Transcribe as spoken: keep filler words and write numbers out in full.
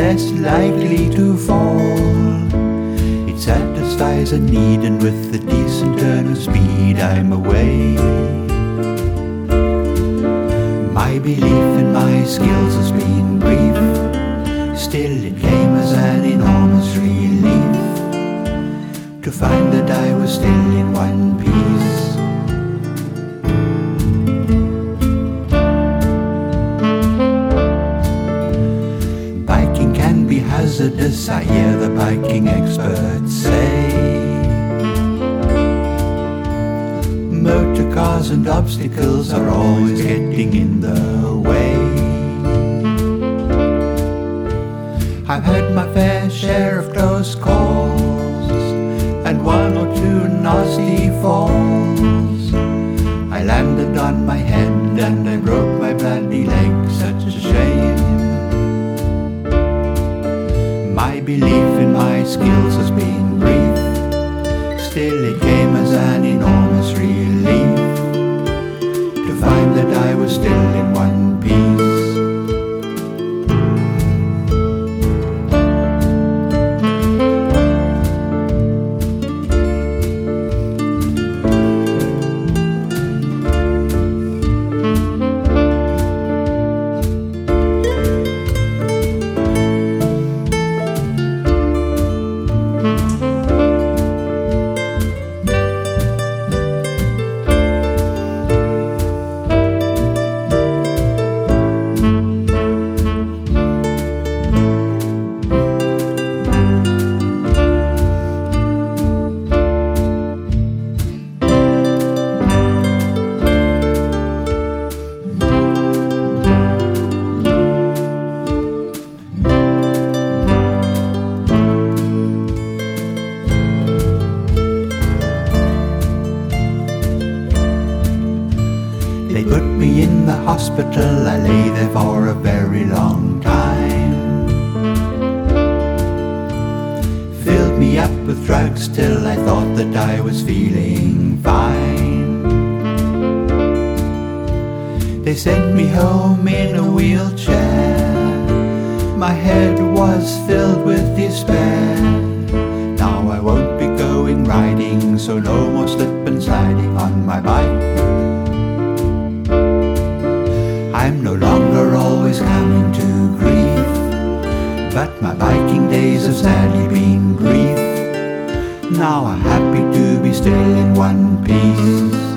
less likely to fall. It satisfies a need, and with a decent turn of speed I'm away. My belief in my skills has been brief, still it came as an enormous relief to find that I was still in one piece. Biking can be hazardous, I hear the biking experts say. Motor cars and obstacles are always getting in the way. I've had my fair share of close calls and one or two nasty falls. I landed on my head and I broke my bloody leg, such a shame. My belief in my skills has been brief, still it came as an enormous relief to find that I was still in one piece. They put me in the hospital, I lay there for a very long time. Filled me up with drugs till I thought that I was feeling fine. They sent me home in a wheelchair, my head was filled with despair. Now I won't be going riding, so no more slip and sliding on my bike. I'm no longer always coming to grief, but my biking days have sadly been brief. Now I'm happy to be still in one piece.